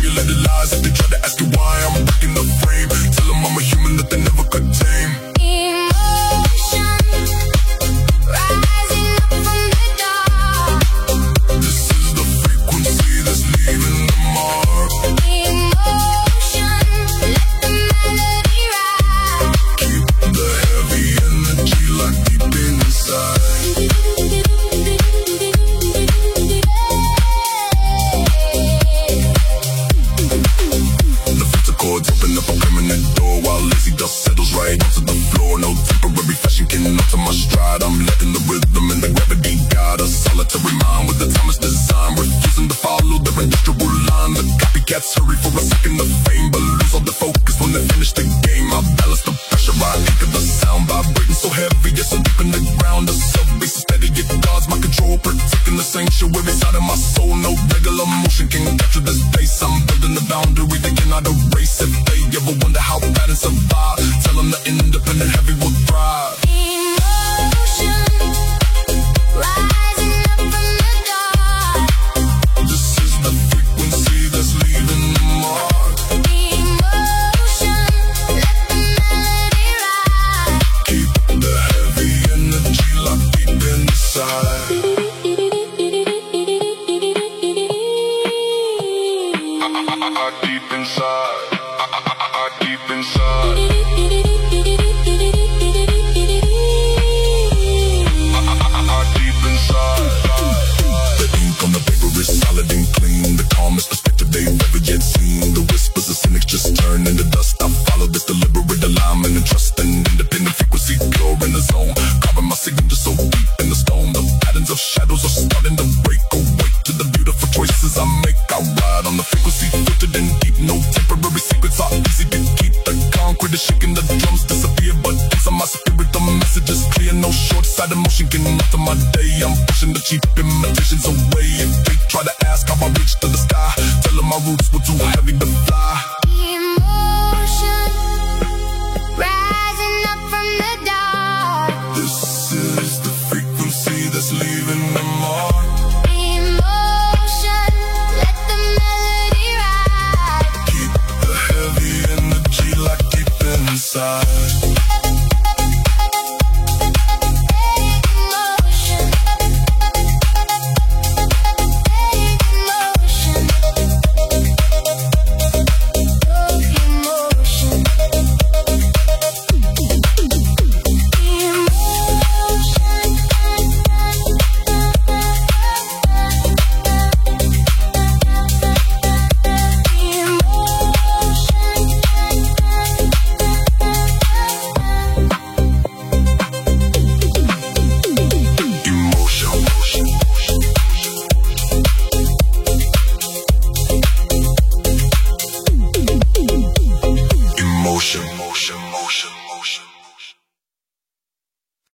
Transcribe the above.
you let it lies. If they try to ask you why, I'm breaking the frame. Tell them I'm a human that they never could tame. Emotion rising up from the dark. This is the frequency that's leaving the mark. Emotion, let the melody ride. Keep the heavy energy locked deep inside. The filter chords open up a permanent door while lazy dust settles right onto the floor. No temporary fashion can alter my stride. I'm letting the rhythm and the gravity guide a solitary mind with the timeless design, refusing to follow their industrial line. The copycats hurry for a second of fame, but lose all the focus when they finish the game. I balance the pressure, I anchor the sound, vibrating so heavy, it's so deep in the ground. The sub-bass is steady, it guards my control, protecting the sanctuary side of my soul. No regular motion can capture this pace. I'm building the boundary they cannot erase. If they ever wonder how bad and survive, tell them the independent heavy will thrive. Emotion rising up from the dark. This is the frequency that's leaving the mark. Emotion, let the melody ride. Keep the heavy energy locked deep inside. Deep inside. Deep inside. Deep inside. The ink on the paper is solid and clean. The calmest perspective they've ever yet seen. The whispers of cynics just turn into dust. I follow this deliberate alignment and trust an independent frequency, pure in the zone. Carving my signature so deep in the stone. The patterns of shadows are starting to break away to the beautiful choices I make. I ride on the frequency, filtered in deep. No temporary secrets are easy to keep. The concrete is shaking, the drums disappear, but inside my spirit the message is clear. No short-sighted emotion can alter my day. I'm pushing the cheap imitations away. If they try to ask how I reached to the sky, tell them my roots were too heavy to fly. Emotion